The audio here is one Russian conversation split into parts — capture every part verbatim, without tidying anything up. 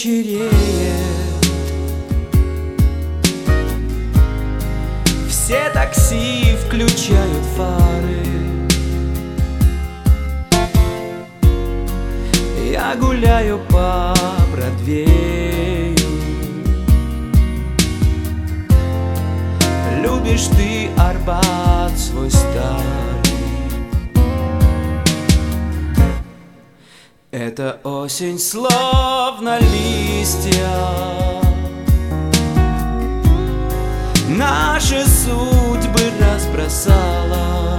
вечереет, все такси включают фары. Я гуляю по Бродвею. Любишь ты Арбат свой старый. Эта осень словно листья наши судьбы разбросала.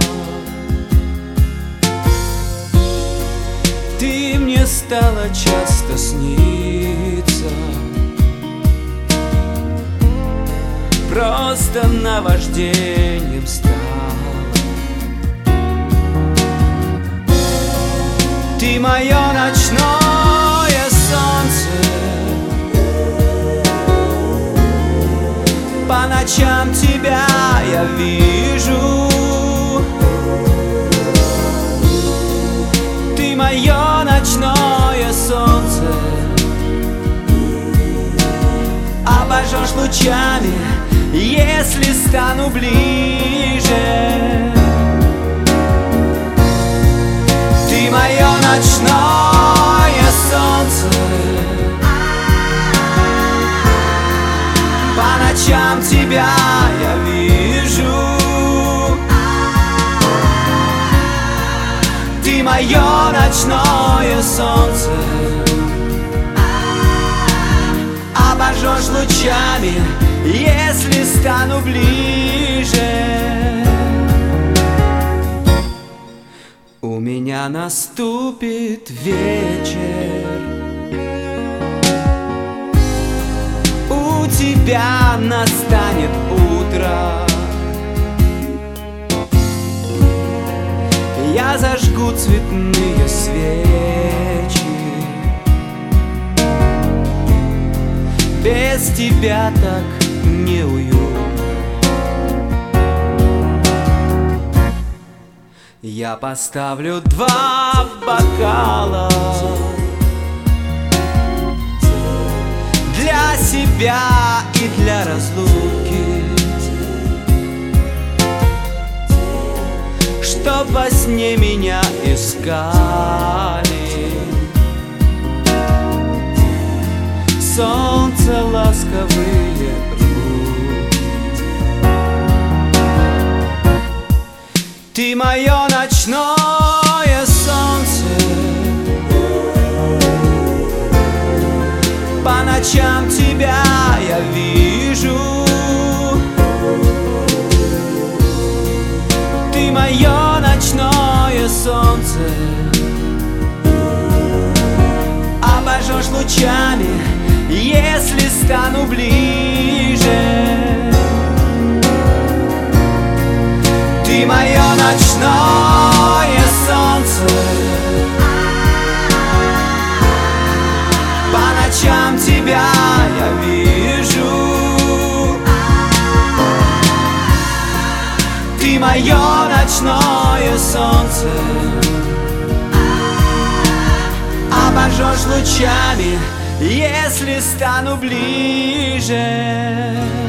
Ты мне стала часто сниться, просто наваждением стала. Ты мое ночное солнце, по ночам тебя я вижу. Ты мое ночное солнце, обожжешь лучами, если стану ближе. Ты мое ночное солнце, по ночам тебя я вижу. Ты мое ночное солнце, обожжешь лучами, если стану ближе. У меня наступит вечер, у тебя настанет утро. Я зажгу цветные свечи, без тебя так неуютно. Я поставлю два бокала для себя и для разлуки, чтоб во сне меня искали. Солнце ласковые руки. Ты мое ночное солнце, по ночам тебя я вижу. Ты мое ночное солнце, обожжешь лучами, если стану ближе. Ты мое ночное солнце, по ночам тебя я вижу. Ты мое ночное солнце, обожжешь лучами, если стану ближе.